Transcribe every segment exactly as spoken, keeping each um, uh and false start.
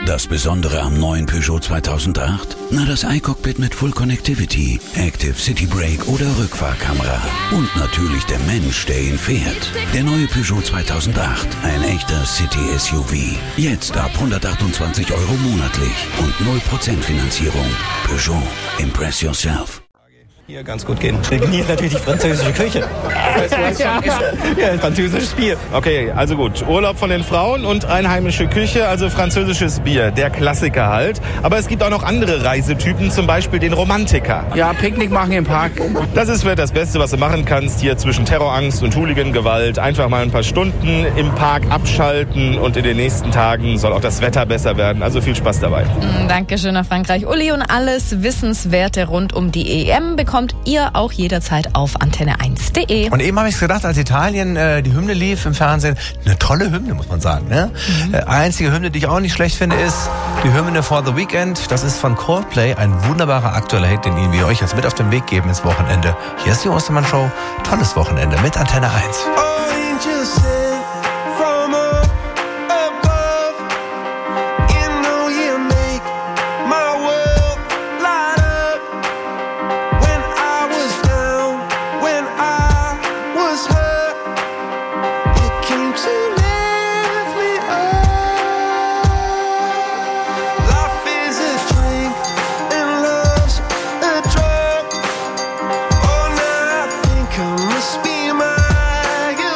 Das Besondere am neuen Peugeot zweitausendacht? Na, das iCockpit mit Full Connectivity, Active City Brake oder Rückfahrkamera. Und natürlich der Mensch, der ihn fährt. Der neue Peugeot zweitausendacht. Ein echter City-S U V. Jetzt ab hundertachtundzwanzig Euro monatlich und null Prozent Finanzierung. Peugeot. Impress yourself. Hier ganz gut gehen. Wir genießen natürlich die französische Küche. Ja, ja, französisches Bier. Okay, also gut. Urlaub von den Frauen und einheimische Küche, also französisches Bier. Der Klassiker halt. Aber es gibt auch noch andere Reisetypen, zum Beispiel den Romantiker. Ja, Picknick machen im Park. Das ist vielleicht das Beste, was du machen kannst, hier zwischen Terrorangst und Hooligan-Gewalt. Einfach mal ein paar Stunden im Park abschalten und in den nächsten Tagen soll auch das Wetter besser werden. Also viel Spaß dabei. Dankeschön nach Frankreich. Uli, und alles Wissenswerte rund um die E M bekommt ihr auch jederzeit auf antenne eins punkt de. Und eben habe ich gedacht, als Italien äh, die Hymne lief im Fernsehen, eine tolle Hymne, muss man sagen. Ne? Mhm. Äh, einzige Hymne, die ich auch nicht schlecht finde, ist die Hymne For the Weekend. Das ist von Coldplay, ein wunderbarer aktueller Hit, den wir euch jetzt mit auf den Weg geben ins Wochenende. Hier ist die Ostermann Show. Tolles Wochenende mit Antenne eins. Must be my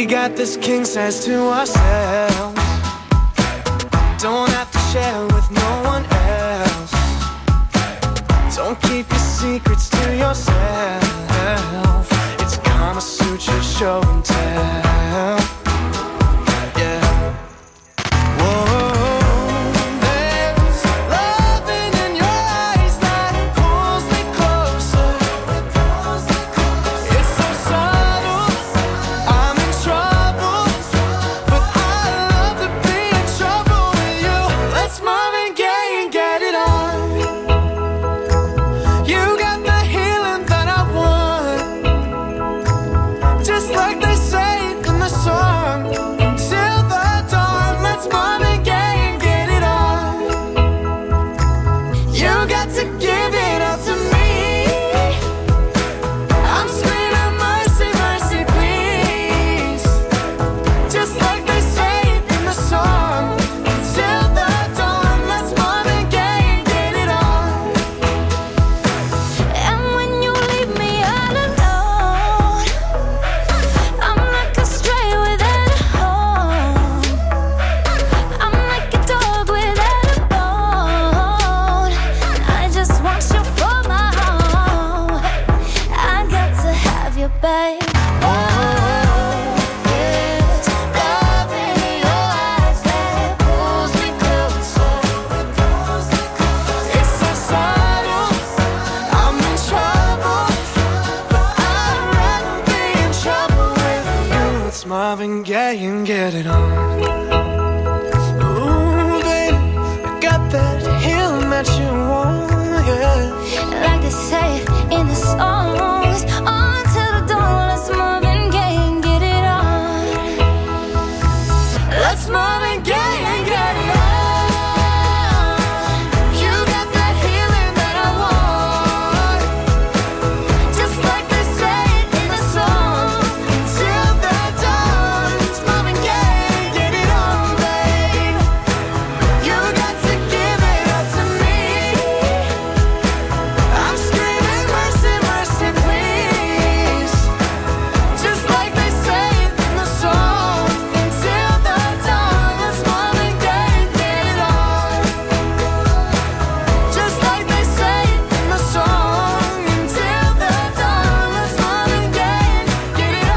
got this king size to ourselves. Don't have to share with no one else. Don't keep your secrets to yourself. It's Kama Sutra show and tell. Yeah. Whoa. There's loving in your eyes that pulls me closer. It's so subtle, I'm in trouble, but I love to be in trouble with you. Let's Marvin Gaye and get it on. You got the healing that I want, just like they say in the song. Until the dawn, let's Marvin Gaye and get it on. You got to give it all to me. I'm screaming mercy, mercy, please. Just like they say in the song. Until the dawn, let's Marvin Gaye and get it on. And when you leave me all alone, I'm like a stray without a home. I'm like a dog without a bone. I just want you for my home. I got to have you, babe. Oh, there's love in your eyes that pulls me closer. It's so subtle, I'm in trouble, but I'd rather be in trouble with you. It's Marvin Gaye and get it on. Ooh, baby, I got that healing that you want, yeah. Like they say in the songs, until the dawn, let's Marvin Gaye and get it on. Let's Marvin Gaye and get it on. You got that healing that I want, just like they say in the song. Till the dawn, it's Marvin Gaye and get it on, babe. You got to give it up to me. I'm screaming mercy, mercy, please. Just like they say in the song. Until the dawn, let's Marvin Gaye and get it on. Just like they say in the song. Until the dawn, let's Marvin Gaye and get it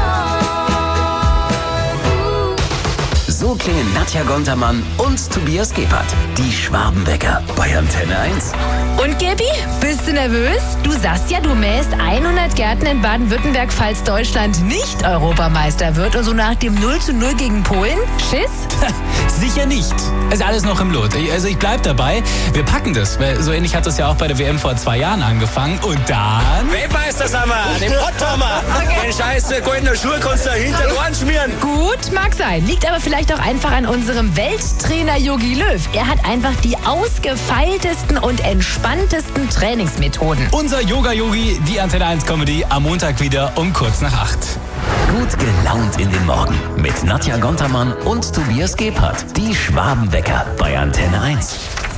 on. So klingen Nadja Gontermann und Tobias Gebhardt. Die Schwabenwecker bei Antenne eins. Und Gabi, bist du nervös? Du sagst ja, du mähst hundert Gärten in Baden-Württemberg, falls Deutschland nicht Europameister wird. Und so nach dem null zu null gegen Polen? Schiss? Sicher nicht. Ist alles noch im Lot. Ich- Also ich bleib dabei. Wir packen das. Weil so ähnlich hat das ja auch bei der W M vor zwei Jahren angefangen. Und dann... Weltmeister sind wir, den Pott haben wir. Den scheiß goldenen Schuh kannst du hinter den Ohren schmieren. Gut, mag sein. Liegt aber vielleicht auch einfach an unserem Welttrainer Jogi Löw. Er hat einfach die ausgefeiltesten und entspanntesten Trainingsmethoden. Unser Yoga-Yogi, die Antenne eins Comedy, am Montag wieder um kurz nach acht. Gut gelaunt in den Morgen mit Nadja Gontermann und Tobias Gebhardt. Die Schwabenwecker bei Antenne eins.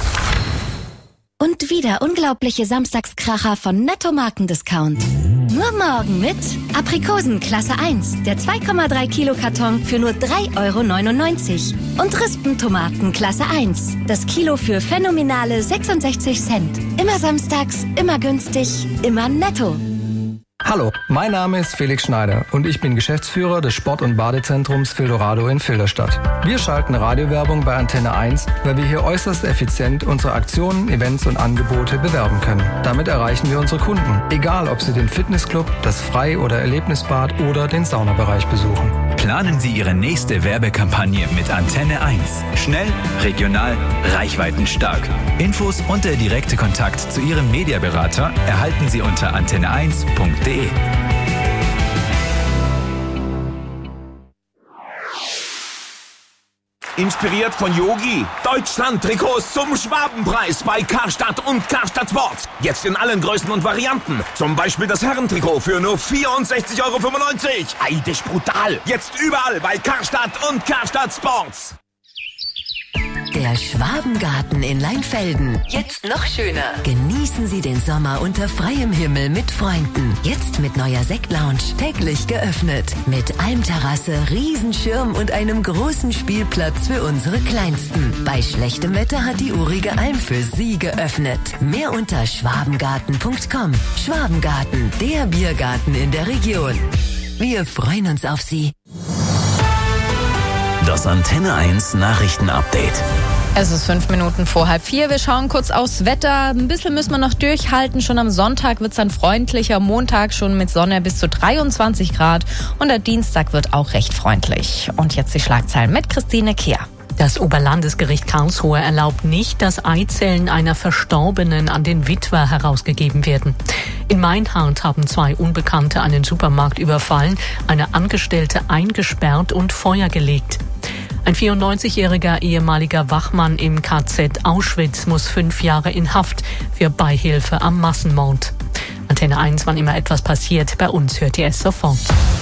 Und wieder unglaubliche Samstagskracher von Netto Markendiscount. Nur morgen mit Aprikosen Klasse eins, der zwei Komma drei Kilo Karton für nur drei Euro neunundneunzig. Und Rispentomaten Klasse eins, das Kilo für phänomenale sechsundsechzig Cent. Immer samstags, immer günstig, immer netto. Hallo, mein Name ist Felix Schneider und ich bin Geschäftsführer des Sport- und Badezentrums Fildorado in Filderstadt. Wir schalten Radiowerbung bei Antenne eins, weil wir hier äußerst effizient unsere Aktionen, Events und Angebote bewerben können. Damit erreichen wir unsere Kunden, egal ob sie den Fitnessclub, das Frei- oder Erlebnisbad oder den Saunabereich besuchen. Planen Sie Ihre nächste Werbekampagne mit Antenne eins. Schnell, regional, reichweitenstark. Infos und der direkte Kontakt zu Ihrem Mediaberater erhalten Sie unter antenne eins punkt de. Inspiriert von Yogi. Deutschland-Trikots zum Schwabenpreis bei Karstadt und Karstadt Sports. Jetzt in allen Größen und Varianten. Zum Beispiel das Herrentrikot für nur vierundsechzig Euro fünfundneunzig. Eidisch brutal. Jetzt überall bei Karstadt und Karstadt Sports. Der Der Schwabengarten in Leinfelden. Jetzt noch schöner. Genießen Sie den Sommer unter freiem Himmel mit Freunden. Jetzt mit neuer Sektlounge. Täglich geöffnet. Mit Almterrasse, Riesenschirm und einem großen Spielplatz für unsere Kleinsten. Bei schlechtem Wetter hat die urige Alm für Sie geöffnet. Mehr unter schwabengarten punkt com. Schwabengarten, der Biergarten in der Region. Wir freuen uns auf Sie. Das Antenne eins Nachrichtenupdate. Es ist fünf Minuten vor halb vier. Wir schauen kurz aufs Wetter. Ein bisschen müssen wir noch durchhalten. Schon am Sonntag wird es ein freundlicher Montag, schon mit Sonne bis zu dreiundzwanzig Grad. Und der Dienstag wird auch recht freundlich. Und jetzt die Schlagzeilen mit Christine Kehr. Das Oberlandesgericht Karlsruhe erlaubt nicht, dass Eizellen einer Verstorbenen an den Witwer herausgegeben werden. In Meinhardt haben zwei Unbekannte einen Supermarkt überfallen, eine Angestellte eingesperrt und Feuer gelegt. Ein vierundneunzigjähriger ehemaliger Wachmann im K Z Auschwitz muss fünf Jahre in Haft für Beihilfe am Massenmord. Antenne eins, wann immer etwas passiert, bei uns hört ihr es sofort.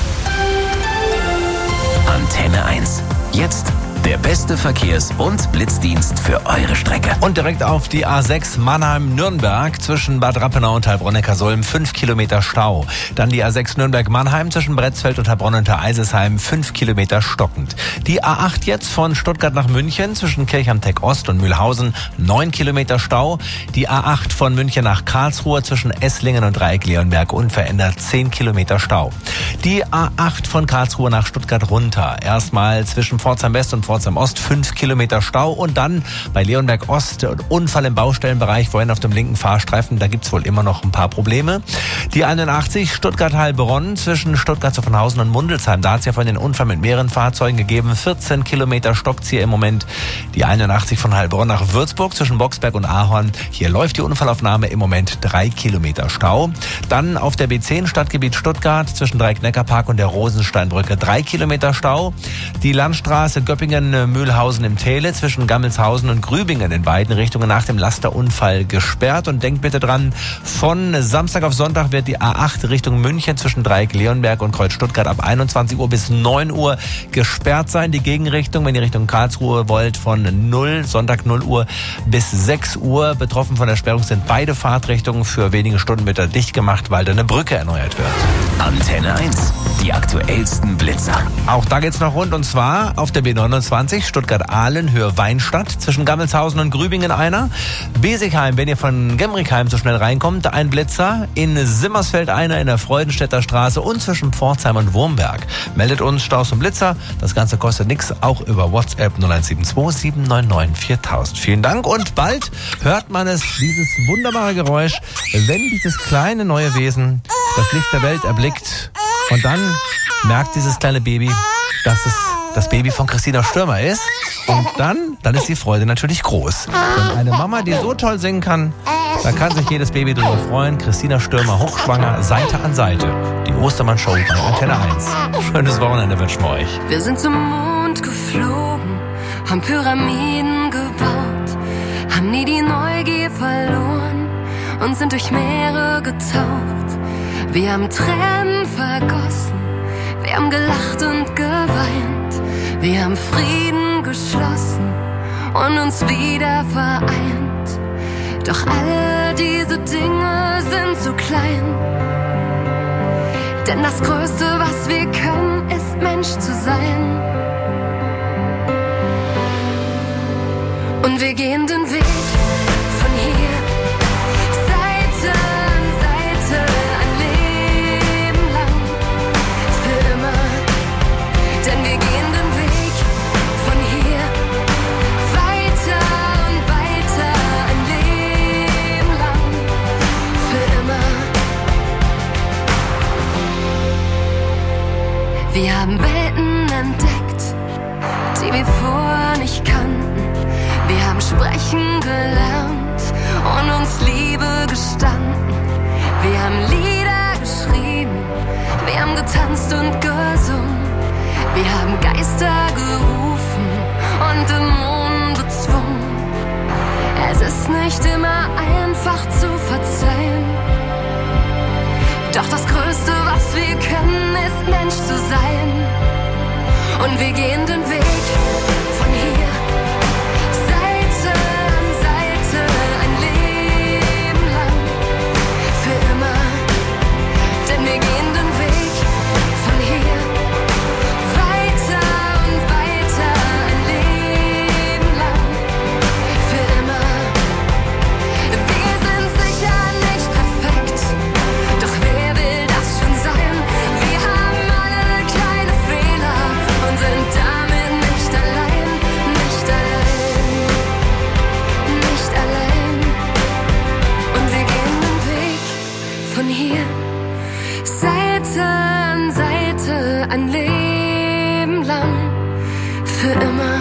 Antenne eins. Jetzt der beste Verkehrs- und Blitzdienst für eure Strecke. Und direkt auf die A sechs Mannheim-Nürnberg zwischen Bad Rappenau und Heilbronn-Neckarsulm fünf Kilometer Stau. Dann die A sechs Nürnberg-Mannheim zwischen Bretzfeld und Heilbronn und Eisesheim fünf Kilometer stockend. Die A acht jetzt von Stuttgart nach München zwischen Kirchhamteck Ost und Mühlhausen neun Kilometer Stau. Die A acht von München nach Karlsruhe zwischen Esslingen und Dreieck-Leonberg unverändert zehn Kilometer Stau. Die A acht von Karlsruhe nach Stuttgart runter. Erstmal zwischen Pforzheim West und Pforzheim Ost fünf Kilometer Stau und dann bei Leonberg Ost Unfall im Baustellenbereich, vorhin auf dem linken Fahrstreifen, da gibt's wohl immer noch ein paar Probleme. Die einundachtzig Stuttgart-Heilbronn zwischen Stuttgart-Zuffenhausen und Mundelsheim, da hat's ja vorhin den Unfall mit mehreren Fahrzeugen gegeben, vierzehn Kilometer stockt's hier im Moment. Die einundachtzig von Heilbronn nach Würzburg zwischen Boxberg und Ahorn, hier läuft die Unfallaufnahme im Moment drei Kilometer Stau. Dann auf der B zehn Stadtgebiet Stuttgart zwischen Dreieck-Neckarpark und der Rosensteinbrücke drei Kilometer Stau. Die Landstraße Göppingen Mühlhausen im Täle zwischen Gammelshausen und Grübingen in beiden Richtungen nach dem Lasterunfall gesperrt. Und denkt bitte dran, von Samstag auf Sonntag wird die A acht Richtung München zwischen Dreieck-Leonberg und Kreuz Stuttgart ab einundzwanzig Uhr bis neun Uhr gesperrt sein. Die Gegenrichtung, wenn ihr Richtung Karlsruhe wollt, von null, Sonntag null Uhr bis sechs Uhr. Betroffen von der Sperrung sind beide Fahrtrichtungen. Für wenige Stunden wird er dicht gemacht, weil da eine Brücke erneuert wird. Antenne eins, die aktuellsten Blitzer. Auch da geht's noch rund, und zwar auf der B neunundzwanzig Stuttgart-Ahlen, Höhe Weinstadt, zwischen Gammelshausen und Grübingen einer. Besigheim, wenn ihr von Gemrichheim so schnell reinkommt, ein Blitzer. In Simmersfeld einer in der Freudenstädter Straße und zwischen Pforzheim und Wurmberg. Meldet uns Staus und Blitzer. Das Ganze kostet nichts, auch über WhatsApp null eins sieben zwei sieben neun neun viertausend. Vielen Dank und bald hört man es, dieses wunderbare Geräusch, wenn dieses kleine neue Wesen das Licht der Welt erblickt und dann merkt dieses kleine Baby, dass es das Baby von Christina Stürmer ist. Und dann, dann ist die Freude natürlich groß. Denn eine Mama, die so toll singen kann, da kann sich jedes Baby drüber freuen. Christina Stürmer, hochschwanger, Seite an Seite. Die Ostermann-Show bei Antenne eins. Schönes Wochenende wünschen wir euch. Wir sind zum Mond geflogen, haben Pyramiden gebaut, haben nie die Neugier verloren und sind durch Meere getaucht. Wir haben Tränen vergossen, wir haben gelacht und geweint, wir haben Frieden geschlossen und uns wieder vereint. Doch alle diese Dinge sind zu klein, denn das Größte, was wir können, ist Mensch zu sein. Und wir gehen den Weg von hier, Seite an Seite, ein Leben lang, für immer. Denn wir gehen den Weg von hier, weiter und weiter, ein Leben lang, für immer. Wir haben Welten entdeckt, die wir vorher nicht kannten. Wir haben sprechen gelernt und uns Liebe gestanden. Wir haben Lieder geschrieben, wir haben getanzt und gesungen. Wir haben Geister gerufen und Dämonen bezwungen. Es ist nicht immer einfach zu verzeihen. Doch das Größte, was wir können, ist Mensch zu sein. Und wir gehen den Weg von hier, Seite für immer.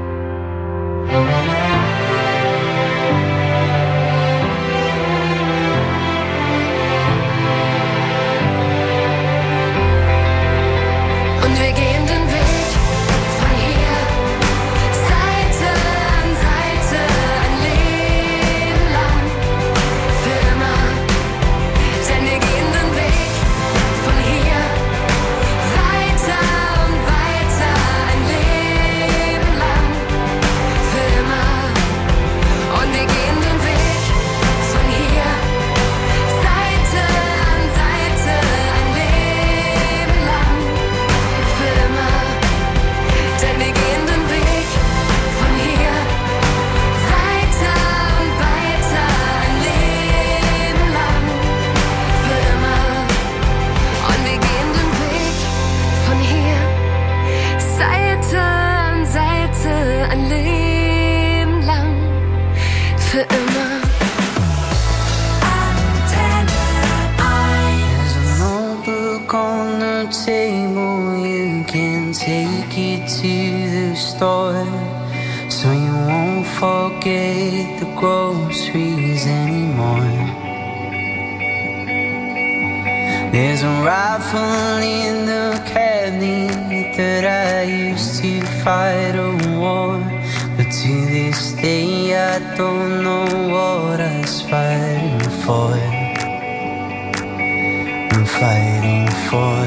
Und wir gehen den Weg von hier, Seite an Seite, ein Leben lang, für immer. Denn wir gehen den Weg von hier, weiter und weiter, ein Leben lang, für immer. Und wir gehen den Weg von hier, Seite an Seite, ein Leben lang, für immer. Denn wir gehen den Weg von hier, weiter und weiter, ein Leben lang, für immer. Und wir gehen den Weg von hier, Seite an Seite, ein Leben lang, für immer. There's a notebook on the table, you can take it to the store, so you won't forget the groceries anymore. There's a rifle in the cabinet that I used to fight a war, but to this day I don't know what I was fighting for. I'm fighting for.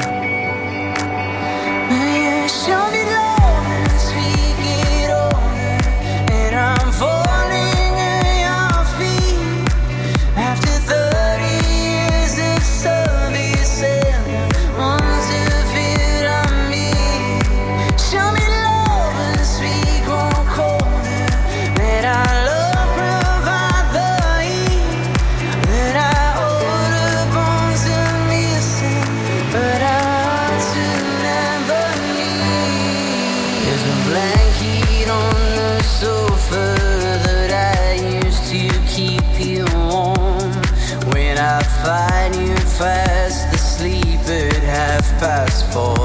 You show me love as we get older, and I'm falling at your feet. After thirty years of service and ones of it on me. Show me love as we grow colder, that our love provide the heat, that our older bones are missing, but our hearts will never leave. There's a blanket on the sofa that I used to keep you warm. When I find you fast asleep at half past four.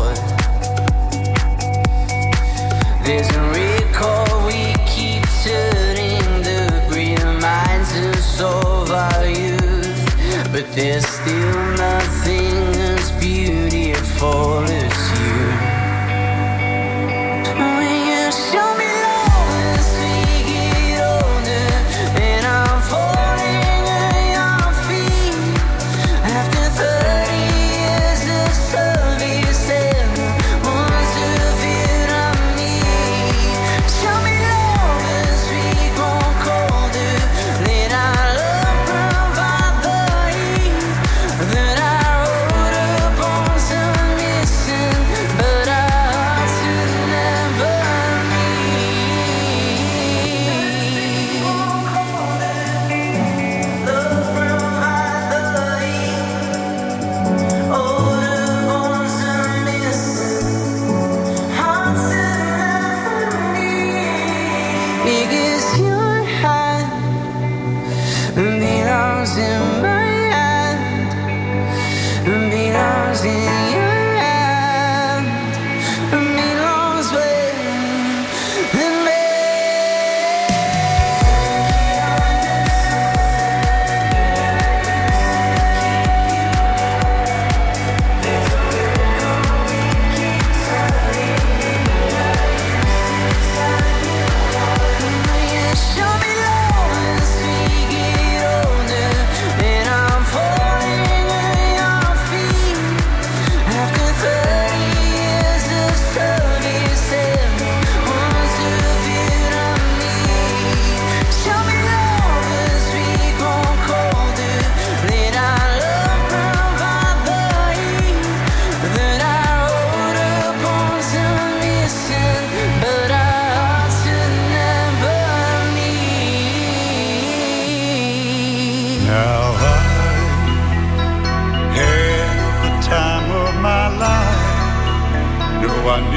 There's a record we keep turning that reminds us of our youth, but there's still nothing as beautiful as you. When you show me love as we get older, and I'm falling at your feet. After thirty years of service and ones of it on me. Show me love as we grow colder, let our love provide the heat, that our older bones are missing, but our hearts will never leave. Love provide the heat, older bones are missing, hearts will never leave. Because your hand belongs in my hand, belongs in your hand, belongs with me. Show me love as we get older, and I'm falling at your feet. After thirty years of service and ones of it on me. Show me love as we grow colder, let our love provide the heat, that our older bones are missing, but our hearts will never leave. Now I had the time of my life. No, I